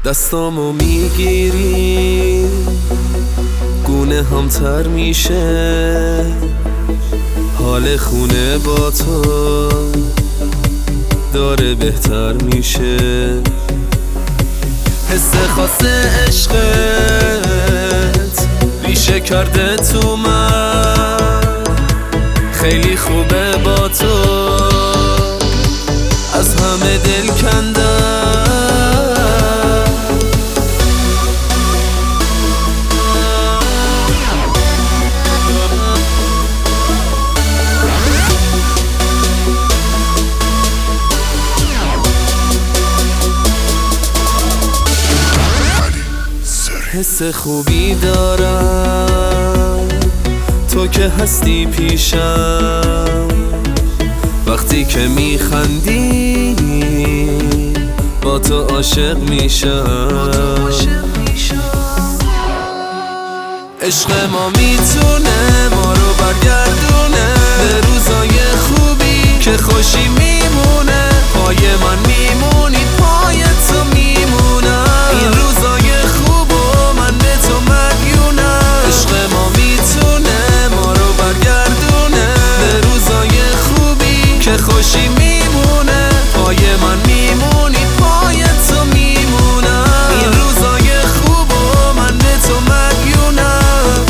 دستامو میگیری گونه هم تر میشه، حال خونه با تو داره بهتر میشه. حس خاص عشقت ریشه کرده تو من، خیلی خوبه با تو از همه دل کندم. حس خوبی دارم تو که هستی پیشم، وقتی که میخندی با تو عاشق میشم. عشق ما میتونه ما رو برگردونه به روزای خوبی که خوشی میمونه. پای من میمونی پای تو میمونم، این روزای خوب و من به تو مدیونم. عشق ما میتونه ما رو برگردونه به روزای خوبی که خوشی میمونه. پای من میمونی پای تو میمونم، این روزای خوب و من به تو مدیونم.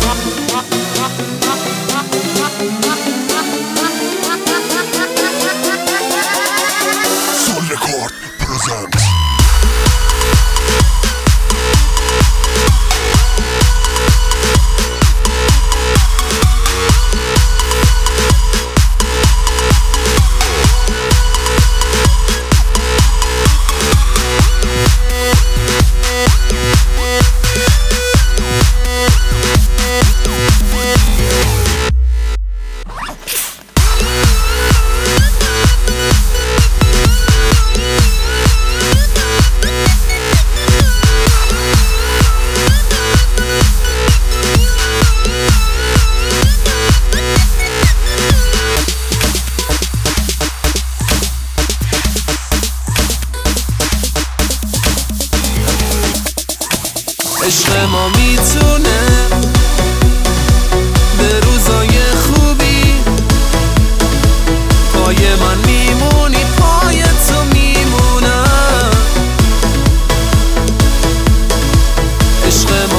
Soul Record present. عشق ما میتونه به روزای خوبی، پای من میمونی پای تو میمونم. عشق ما